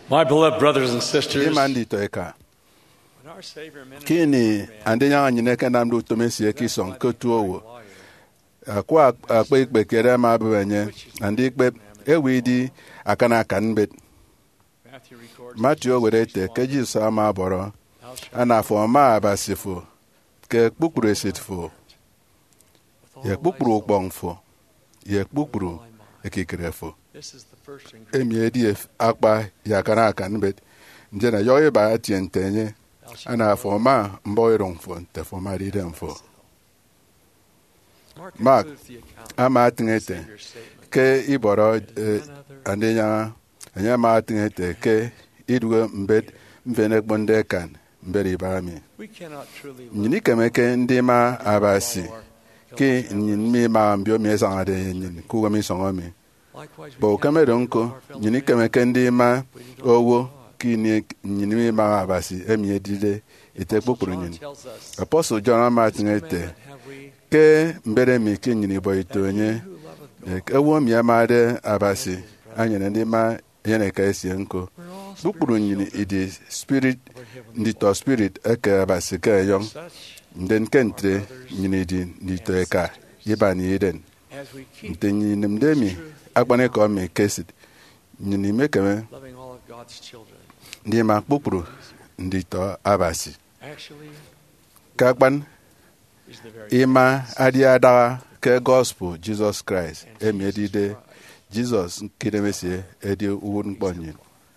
My beloved brothers and sisters, Imandi toeka. when our Savior ministered Kini to man, andenya anyine kanam do tomesi ekison kotuowo. Akwa akpe ikpe kere ma benye andi ikpe ewidi akana kanbet. Matthew records, Matthew werete keji sama boro ana forma abasifo ke kpukpuru esitfo ye kpukpuru gbongfo ye kpukpuru ekikrefo this is the first ingredient. emiedi akpa ya kana kanbet njena yoye ba tientenye ana forma mboirongfo te forma ridemfo Mark, Concludes the account ama with the tingete Savior's statement. ke iboro andenya anya ma tingete ke idwe mbet mvene gbonde kan mberi bami We cannot truly love nyini kemeke ndi ma abasi our ke fellow nyin mi ma mbio mi sanga de nyin ku mi songo mi Likewise, we bo cannot kamero love nko our fellow nyini man kemeke ndi ma if we do not love owo God. ki ni nyini mi ma abasi emi edide ite Apostle kpokpuru John nyin tells us, apostle John ma "This tingete commandment have we, ke mbere mi ke nyini bo that itonye he who loveth God ewo mi ma de abasi anyene ndi ma yene ka esi nko we're all kpokpuru nyini idi spirit of our heavenly ndi to spirit eke abasi ke yong Such nden kentre nyini di ndi to eka iba ni eden as we keep nte nyini mdemi agbane ka o mi kesit nyini mekeme loving all of God's children. ndi ma kpokpuru ndi to abasi Actually, kakpan is the very ima adi adaga ke gospel Jesus Christ emi edide Jesus kidemesie edi uwu mkponyi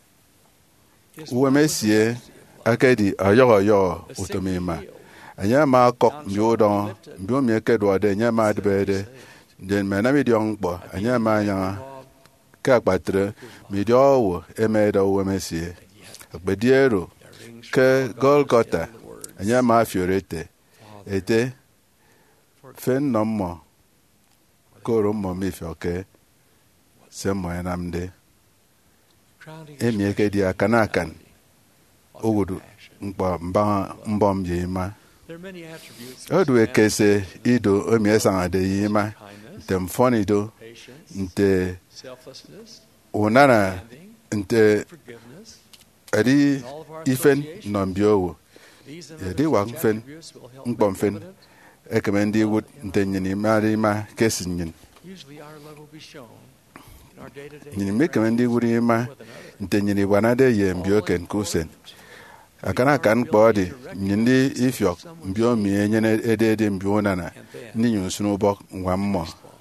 His uwe mesie akedi ayogo the sick utomima healed, anya ma kok mbiodon mbio mi kedo de anya ma adbede den menami diong po anya ma nya robbed, ka patre mi dio emedo uwe mesie agbediero their rings ke from God Golgotha instead of the words, anya ma fiorete Father, ete for fen nommo koro mo mi fioke semo enamde crowning emi ekedi akanakan of ogudu compassion. mkpa mba mbom yima There are many attributes odu of ekese ido omi esanga de yima kindness, ntem fonido patience, nte selflessness, unana standing, nte forgiveness, eri and all of our ifen associations. nombiowo These and Yedi other wang such fen, attributes will help nkpom make fen. evident. ekemendi wut nte nyini marima kesin nyin Usually our love will be shown in our day-to-day nyini mekemendi interactions wuri ma with another. nte nyini wanade ye mbio ken kusen akana kan kpodi nyindi ifiok mbio mi enyene edede mbio nana And then, ni nyusunu bok ngwammo respond.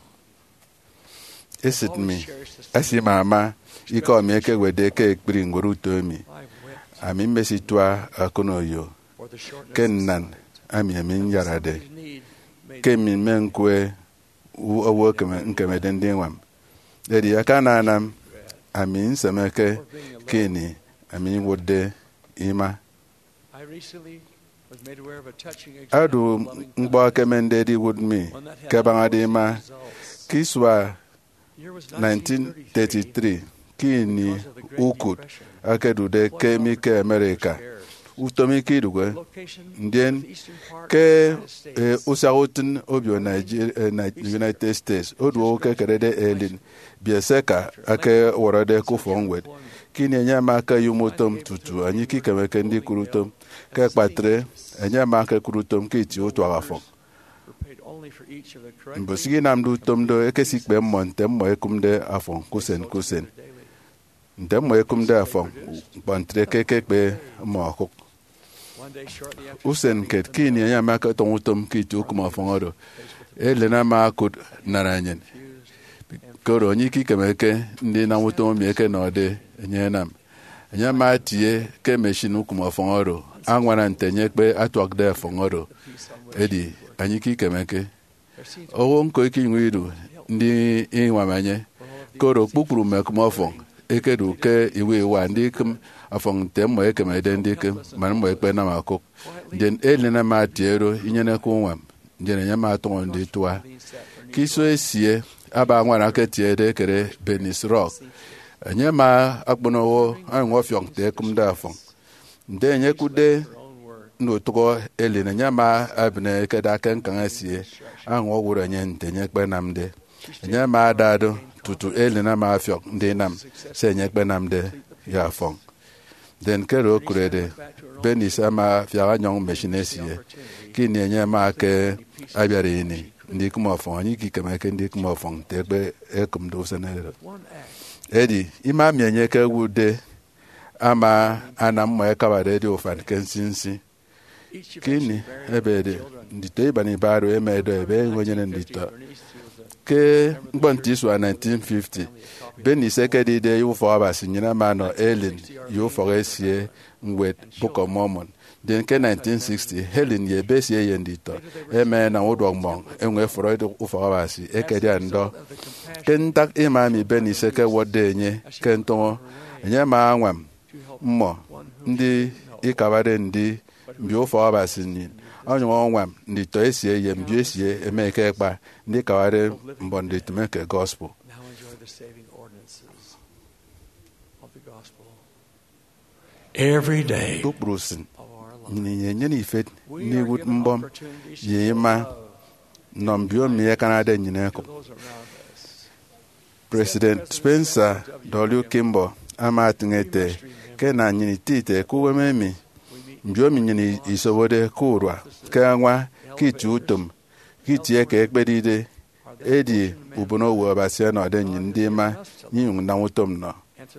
esit Always mi cherish this asi mama ike omieke wede ke ekpiri ngoro utomi I've wept ami mesitwa akonoyo for the shortness ken of nan sight. ami emin yarade Somebody's need made ke min menkwe owo nkemede ndị nwam dedi aka na anam ami nsemeke for being alone. keni ami wode ima I recently was made aware of a touching adu example of loving mgbo kindness, akemende di would me one that had kebangade ima unforeseen results. kiswa The year was 1933 kini because of the Great ukut Depression. akedude kemike Amerika Scarce. utomi kidugwe Location ndien of the eastern part of the ke United States. usagutin obio United States odu ke kerede elin bieseka ake worode kufongwed kini enyemaka yumotom tutu anyị kikemeke ndị kurutom ke kpatre enyemaka kurutom ke iti otu aghafọ Were paid only for each of the correctly mbosigi namdu tomdo ekesikpe mmọ nte mmọ ekumde afọ kusen kusen daily. nte mmọ ekumde afọ kpantre kekekpe mmọ ọkụk One day shortly after usen ket kini enyemaka tongutom ke iti okum afọ ngoro elena ma akut naranyen koro onye ike ikemeke ndị na-nwụta omieke na ọdị enye nam enye ma tie ke meshin ụkwụm ọfọngọro anwara ntenye kpe atụagde ọfọngọro edi anyị ike ikemeke owo nko ike inwe iru ndị ịnwamanye koro kpukpuru mekumọfọ ekedu ke iwe iwa ndị ikem afọ nte mmọ ekemede ndị ikem mana mmọ ekpe na makụk njen elina ma tiero inyenekwa nwam njen enye ma atụọ ndị tụa kiso esie aba nwara aka tiede kere Benis Rock enye ma akponowo anwo fiong te kumda fong nde enye kude no to eli na nyama abne keda kan kan asie anwo wuro enye ntenye kpe namde enye ma dado tutu eli na ma fiong nde nam se enye kpe namde ya fong den kero kurede benis ama fiaga nyong meshinesie kini enye ma ke abiare ni ndi kuma fon ni ki kama ke ndi kuma fon tegbe e kum do senere edi ima mienye ke wude ama ana mo e kabare di ofan kensinsi kini ebede ndite bani baro emedo ebe ngonyene ndito ke mgbonti su 1950 beni sekedi de yu fo abasi nyina mano Ellen yu fo esie ngwet Book of Mormon den ke 1960 Helen ye besie ye ndito eme na wodo mong enwe foro de ufo abasi ekedi ando kentak imami beni seke wode nye kento nye ma anwam mmo ndị ikabade ndị mbi ufo abasi ni onyo onwam ndito esie ye mbi esie emeke ekpa ndị kawade mbon de tumeke gospel. Every day Bukrusin nyini ifet ni wut mbom yema nombio mi Canada nyine ko President Spencer W. Kimball amatngete kena nyini tite kuwememi mbio mi nyini isobode kurwa kanwa kitutum kitie ke ekpedide edi ubuno wo basia no de nyindi ma nyun na wutom no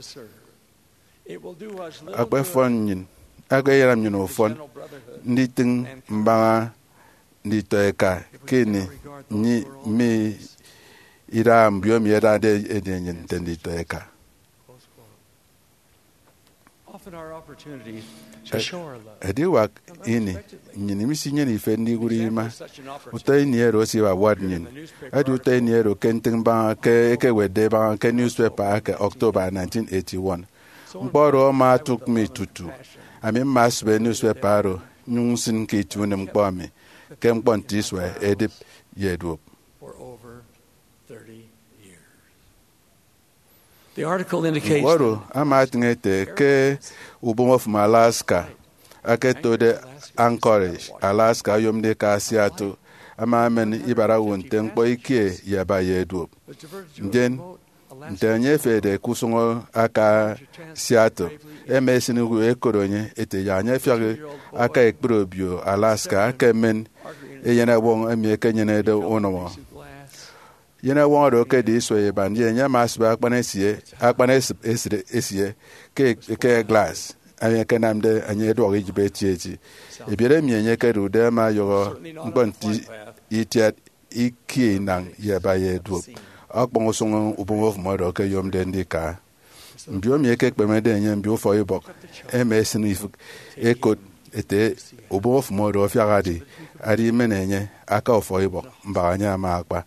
akpefon nyin agayaram nyin ofon ndi tin mbanga ndi toeka kini ni mi ira mbio mi era de edenyin tendi toeka ediwa ini nyini misi nyini fe ndi gurima utai ni ero si wa wad nyin adu utai ni ero kentin ba ke wede ba ke newspaper ke October 1981 mkpọrọ ma took me tutu ami mas be newspaper ro nyun sin ke tune mkpọ mi ke mkpọ ntiswe edip yedwo. The article indicates woro amatngete ke ubom of Alaska aketode Anchorage Alaska yomde ka Seattle amamen ibara wonte mkpọ ike yaba yedwo den ntenye fede kusungo aka Seattle emesini gu ekoronye ete ya anya fiage aka ekprobio Alaska aka men eyena won emi ekenyene de onomo yena won ro ke di so ye banje nya masba akpane esie ke glass anya kenamde anya do ri jibetieti ebiere mienye ke ru de ma yo ngbonti itiat iki nang ye ba ye do akpon songo ubomo fumaro ke yom de ndika mbio mi eke kpemede nye mbio fo ibok ms ni eko ete ubomo fumaro fiagadi ari menenye aka ofo ibok mbanya ma akpa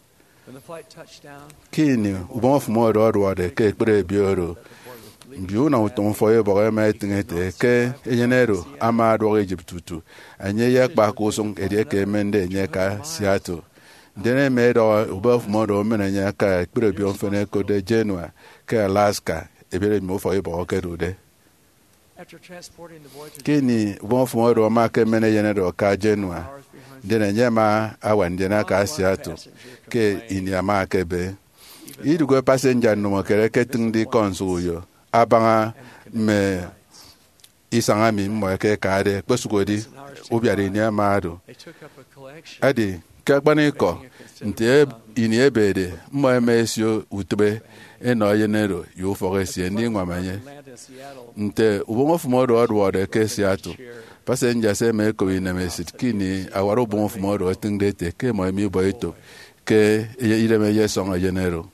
kini ubomo fumaro ro de ke kpere bioro mbio na uton fo ibok emetingete ke enyenero ama do Egyptutu anye yakpa ko song ede ke mende nye ka Seattle dene medo ubov modo menanya ka kprebio fene ko de Genoa ka Alaska ebere mo fo ibo ke rude kini ubov modo ma ke menanya do ka Genoa dene nyama awan dena ka Seattle ke inyama ke be idugo passenger no kere ke tindi konsuyo abanga me isangami mo ke kare kwesugodi obiare nyama do adi kakpaniko nte ini ebede mmo emesio utbe eno yenero yo foresie ni nwamanye nte ubomo fumodo odwode ke Seattle passenger se me ko ina mesit kini awaro ubomo fumodo tingdete ke mo mi boito ke ile me yeson yenero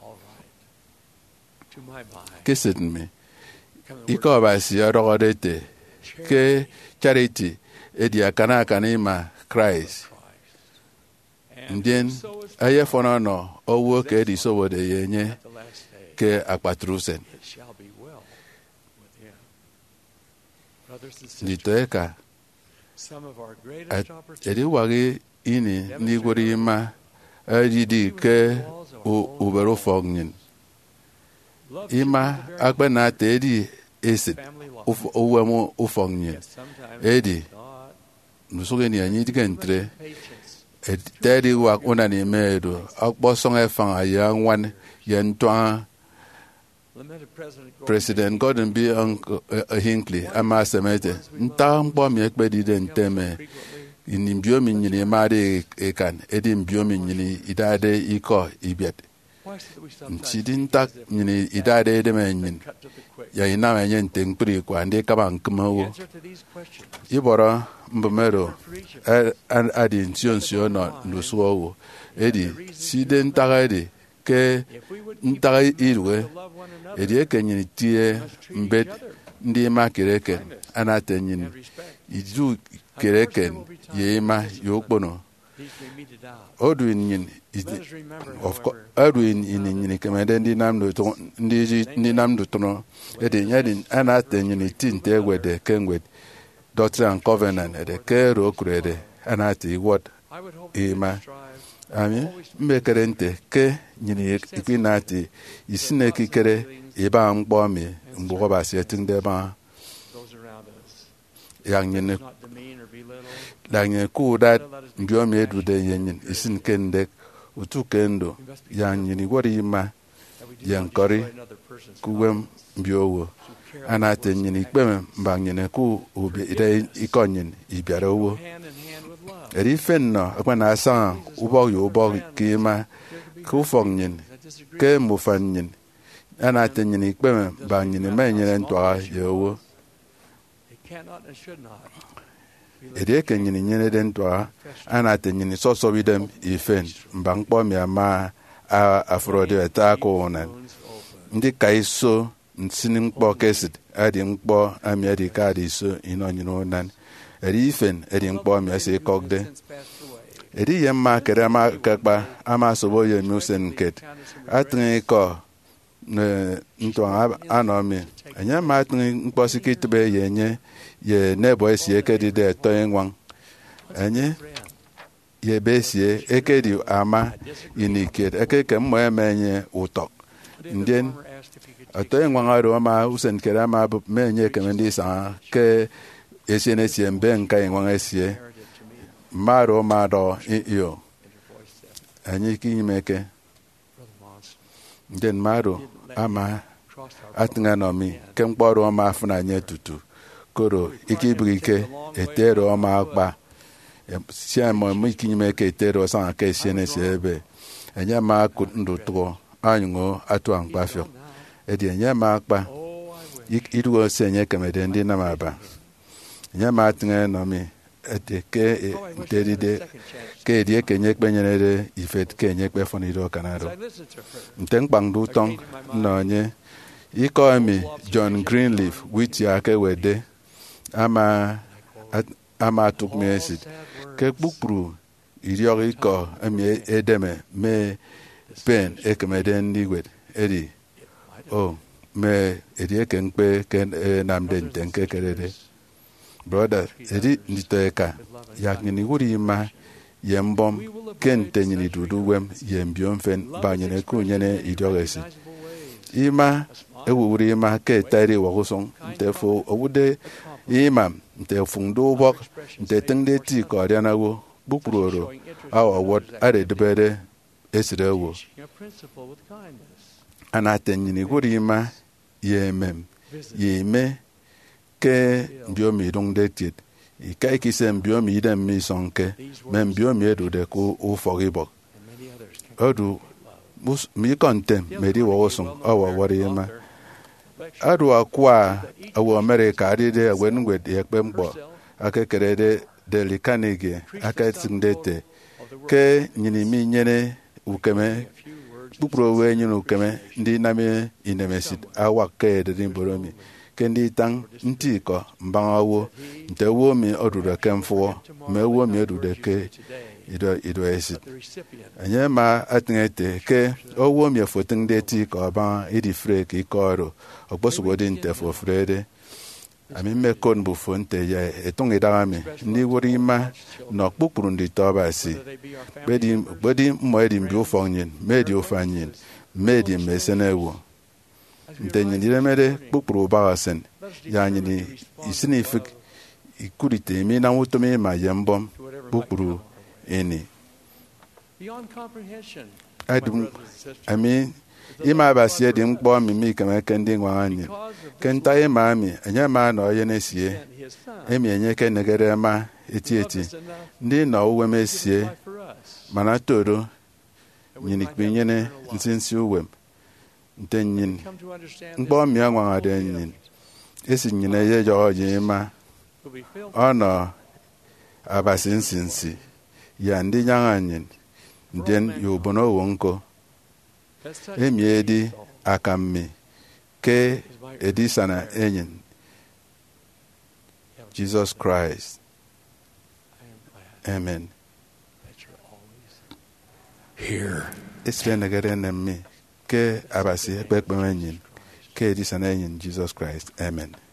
kesit me iko basi ododete ke charity edia kana kanima Christ ndien aye fono no owo ke di so wode yenye ke akpatrusen ditoeka edi wagi ini ni gori ma adidi ke ubero fognin ima akbana tedi esit uwemo ufognin edi nusugeni anyi dikentre tedi wa una ni medo akpo song e fan ya ngwan yen twa President Gordon B. Hinckley ama semete nta mkpọ mi ekpedide nteme ini mbiomi nyini mari ekan edi mbiomi nyini idade iko ibiet nchidi nta nyini idade edeme nyin ya ina menye nte nkpiri kwa ndi kaba nkmawo iboro mbomero adi nsio no nusuwo edi side ntagadi ke ntagai irwe edi ekenyini tie mbet ndi ma kereken anatenyin idu kereken yema yokbono odwin nyin of course odwin in kemede ndi namdo tono edi nyadin anatenyin tinte wede kenwed Doctrine and Covenant ede kero kurede anati what ema ami mbekere nte ke nyini ikwinati isine kikere iba mkpọ mi mgbe ba si etin ba yang nyine la nyine ku dat mbio mi edude yen isin kende utu kendo yang nyini wori ma yang kori kuwem mbio wo anate nyini kpeme mba nyine ku obi ide ikonyin ibiara wo eri fenno akwa na asa ubo yo ubo kima ku fonyin ke mufanyin anate nyini kpeme mba nyine menyere ntwa yo eri ke nyini nyene den ntwa anate nyini soso bidem ifen mba nkpo mi ama afrode ta ko onan ndi kaiso nsini mkpọ kesid adi mkpọ ami adi ka adi so inonyino nan eri ifen edi mkpọ mi ase kogde edi yemma kere ama kakpa ama sobo ye musen ket atri ko ne nto anomi anya ma atri mkpọ sikitbe yenye ye nebo esie ekedi de to enwan anye ye besie ekedi ama iniket ekeke mmo emenye utok ndien ato enwangaro ama usen kera ma menye kemendi sa ke esiene siembe nka enwanga esie maro maro iyo anyi kinyimeke den maro ama atinga nomi kemkporo ama afuna nye tutu koro ikibirike etero ama akpa siamo mu kinyimeke etero sa ke esiene siebe enya ma kundu to anyungo atu ankpafio edi enya ma akpa iruo senye kemede ndi na maba enya ma atinga nomi eteke nteride ke edi kenye kpenyere ifet kenye kpefonido kanaro ntenkpangdu tong nonye ikomi John Greenleaf witi ake wede ama tukmesid ke kpukpuru iriog iko emi edeme me pen ekemede ndi wed edi me edi ekenkpe ken namde ntenke kerede brother edi nditoeka yaknyini wuri ma yembom kente nyini dudu wem yembiom fen banyene kunyene idiogesi ima ewuri ima ke tari wagusong ntefo owude ima ntefungdo bok ntetengde ti ko arianawo bupuroro awa wot are debere esirewo anatenyini wuri ima yemem yeme ke mbiomi dongde tit ikai kise mbiomi idem mi sonke men mbiomi edude ku ufogibok odu mi kontem meri wosong awa warima adu akwa awo America adide wenwed yekpembo akekerede delikanige akatsindete ke nyini mi nyene ukeme bupro we nyinu ukeme ndi name inemesit awa ke de boromi kendi tang ntiko mbangawo ntewo mi odude kemfo mewo mi odude ke ido esit anye ma atngete ke owo mi foting de ti ko ba idi frek ikoro ogbosugo nte fo frede ami me kon bu fonte ya etung idagami ni wori ma no kpukpuru ndi toba si bedi mo edi mbi ofonyin medi ofanyin medi mesenewo ntenye diremede kpukpuru bagasen ya nyini isinifik ikurite mi na wutomi ma yembom kpukpuru eni adum ami ima abasie di mkpọ mimi kemeke ndị nwa anyị kenta ima ami enye ma na oye nesie emi enye ke negere ma eti ndị na uwe mesie mana toro nyini kpinyene nsinsi uwem nte nyin mkpọ mi anwa ade nyin esi nyine ye jo je ma ono abasi nsinsi ya ndị nyanga nyin den yobono wonko emi edi akammi ke edi sana enyin Jesus Christ. Amen. Here. Isre negere nemi ke abasi ekpekpe enyin ke edi sana enyin Jesus Christ. Amen.